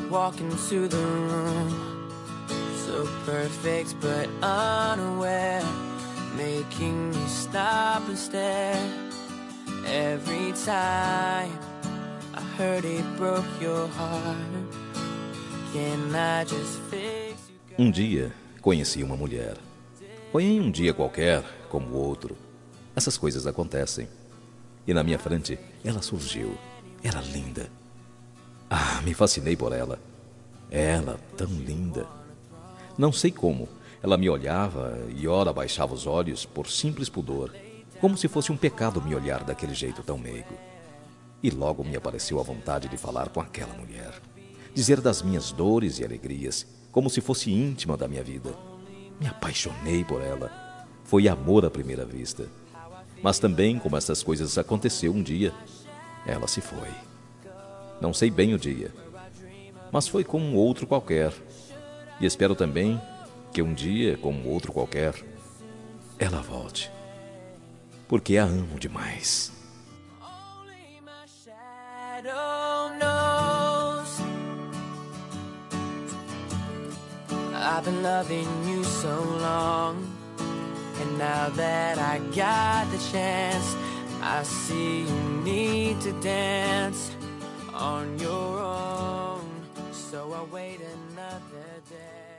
walk into the room, so perfect but unaware, making me stop and stare. Every time I heard it broke your heart. Can I just fix you? Um dia, conheci uma mulher. Foi em um dia qualquer, como o outro. Essas coisas acontecem. E na minha frente, ela surgiu. Era linda. Ah, me fascinei por ela. Ela, tão linda. Não sei como. Ela me olhava e ora baixava os olhos por simples pudor, como se fosse um pecado me olhar daquele jeito tão meigo. E logo me apareceu a vontade de falar com aquela mulher, dizer das minhas dores e alegrias, como se fosse íntima da minha vida. Me apaixonei por ela. Foi amor à primeira vista. Mas também, como essas coisas aconteceu um dia, ela se foi. Não sei bem o dia, mas foi como um outro qualquer. E espero também que um dia, como outro qualquer, ela volte. Porque a amo demais. Only my shadow knows. I've been loving you so long, and now that I got the chance, I see you need to dance on your own. So I wait another day.